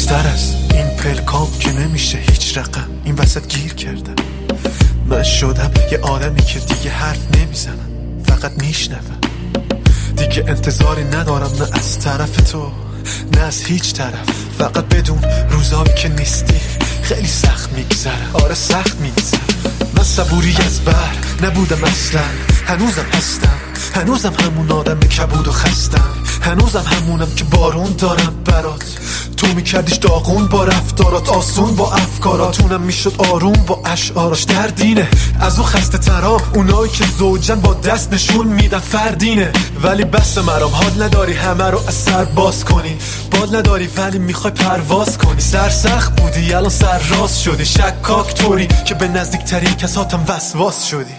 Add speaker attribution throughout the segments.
Speaker 1: بیشتر از این پلکام که نمیشه هیچ رقم این وسط گیر کردم. من شدم یه آدمی که دیگه حرف نمیزنم، فقط میشنوم. دیگه انتظاری ندارم نه از طرف تو نه از هیچ طرف. فقط بدون روزایی که نیستی خیلی سخت میگذره. آره سخت میگذره. من صبوری از بر نبودم اصلا، هنوزم هستم، هنوزم همون آدم کبود و خستم، هنوزم همونم که بارون دارم برات. تو میکردیش داغون با رفتارات، آسون با افکاراتونم میشد آروم با اشعاراش. دردینه از اون خسته ترام، اونایی که زوجن با دست نشون میدن فردینه. ولی بس مرام، حال نداری همه رو از سر باز کنی، بال نداری ولی میخوای پرواز کنی. سرسخت بودی الان سر راست شدی، شکاک طوری که به نزدیکترین کساتم وسواس شدی.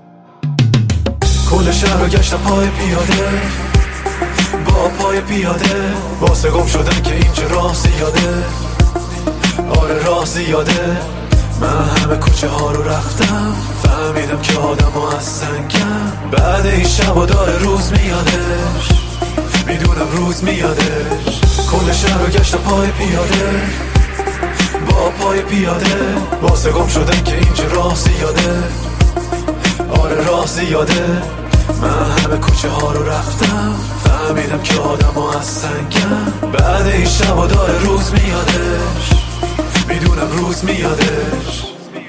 Speaker 1: کل شهر رو گشتم پای پیاده، با پای پیاده، واسه گم شدن که اینجا راه زیاده. آره راه زیاده. من همه کوچه ها رو رفتم، فهمیدم که آدم ها از سنگم. بعد این شب و داره روز میادش، میدونم روز میادش. کل شهر رو گشتم پای پیاده، با پای پیاده، واسه گم شدن که اینجا راه زیاده. آره راه زیاده. من همه کوچه ها رو رفتم، فهمیدم که آدم ها از سنگم. بعد این شب و داره روز میادش، میدونم روز میادش.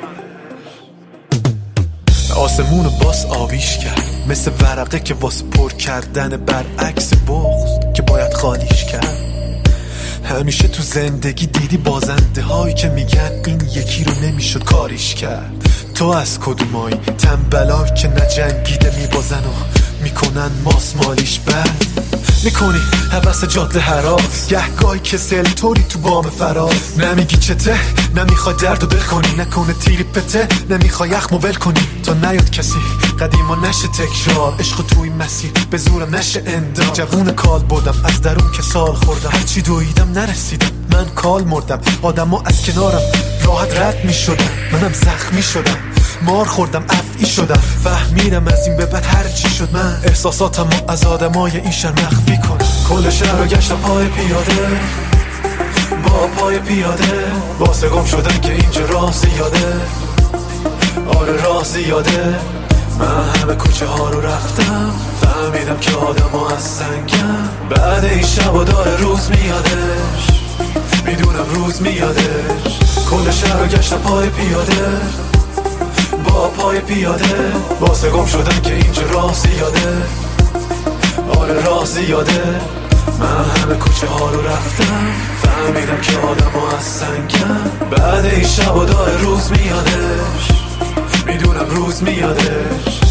Speaker 1: آسمون باس آبیش کرد، مثل ورقه که واسه پر کردن برعکس بغض که باید خالیش کرد. همیشه تو زندگی دیدی بازنده هایی که میگن این یکی رو نمیشد کاریش کرد. تو از کدومایی تنبلایی که نجنگیده میبازن و میکنن ماسمالیش بد میکنی حوث جاده هراس، گهگاهی کسل طوری تو بام فراز. نمیگی چته، نمیخوای درد و دل کنی، نکنه تیری پته، نمیخوای یخمو ول کنی تا نیاد کسی قدیما نشه تکرار. عشق توی مسیر به زورم نشه اندار. جوون کال بودم از درون که سال خوردم، هرچی دویدم نرسیدم، من کال مردم. آدما از کنارم راحت رد میشدم، منم زخمی شدم، مار خوردم افعی شدم. فهمیدم از این به بعد هر چی شد من احساساتم از آدمای این شهر مخفی کنم. کل شهر رو گشتم پای پیاده، با پای پیاده، واسه گم شدن که اینجا راه زیاده. آره راه زیاده. من همه کوچه ها رو رفتم، فهمیدم که آدم ها از سنگم. بعد این شب و داره روز میادش، میدونم روز میادش. کل شهر رو گشتم پای پیاده، با پای پیاده، واسه گم شدن که اینجا راه زیاده. آره راه زیاده. من همه کوچه ها رو رفتم، فهمیدم که آدم ها از سنگم. بعد این شب و داره روز میادش، میدونم روز میادش.